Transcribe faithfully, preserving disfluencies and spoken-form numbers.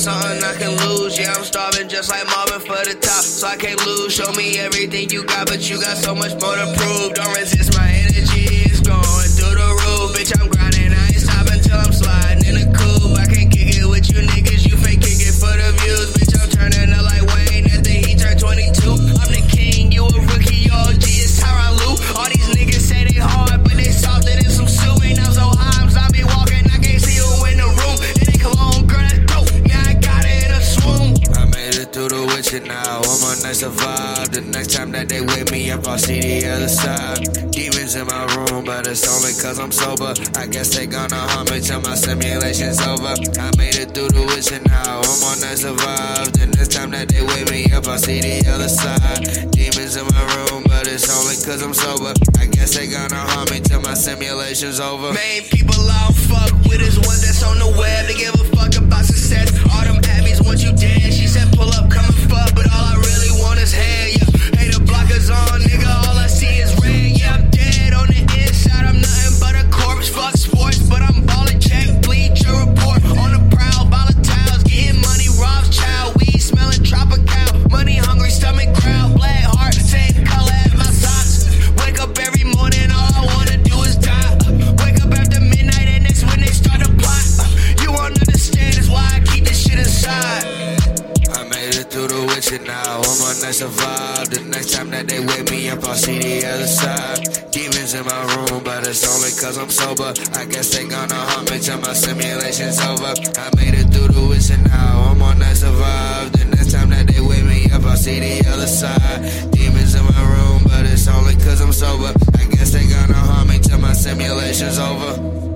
something I can lose. Yeah, I'm starving just like Marvin for the top, so I can't lose. Show me everything you got, but you got so much more to prove. Don't resist my energy, it's going through the roof. Bitch, I'm grinding, I ain't stopping till I'm sliding in the coupe. I can't kick it with you niggas, you fake kick it for the views. Bitch, I'm turning up like Wayne after he turned twenty-two. I'm the king, you a rookie, you O G, it's Tyronn Lue. All these niggas say they hard, but they softer than some soup. Ain't I'm so high, I'm zombie walking, I can't see you in the room. Then they come on, girl, that's dope. Yeah, I got it in a swoon. I made it through the witch and now I'm on night survive. The next time that they with me up, I'll see the other side. Demons in my room, but it's only cause I'm sober. I guess they gonna haunt me till my simulation's over. I made it through the witch and now I'm on night survive. The next time that they with me up, I'll see the other side. Demons in my room, but it's only cause I'm sober. I guess they gonna haunt me till my simulation's over. Main people I don't fuck with is ones that's on the web. They give a fuck about success. All them Abby's want you dead. She said pull up, come and fuck, but all I really want is head. Yeah, hey, the blockers on, nigga, all I see is red. Yeah, I'm dead on the inside, I'm nothing but a corpse. Fuck sports, but I'm ballin', check, bleed your report. On the prowl, volatiles, getting money, robs child. Weed smelling tropical, money hungry, stomach growl. Black heart, same color as my socks. Wake up every morning, all I wanna do is die. Wake up after midnight and that's when they start to plot. You won't understand, that's why I keep this shit inside. I made it through the witch and now I'm on night survive. The next time that they with me up, I'll see the other side. Demons in my room, but it's only cause I'm sober. I guess they gonna haunt me till my simulation's over. I made it through the witch and now I'm on night survive. The next time that they with me up, I'll see the other side. Demons in my room, but it's only cause I'm sober. I guess they gonna haunt me till my simulation's over.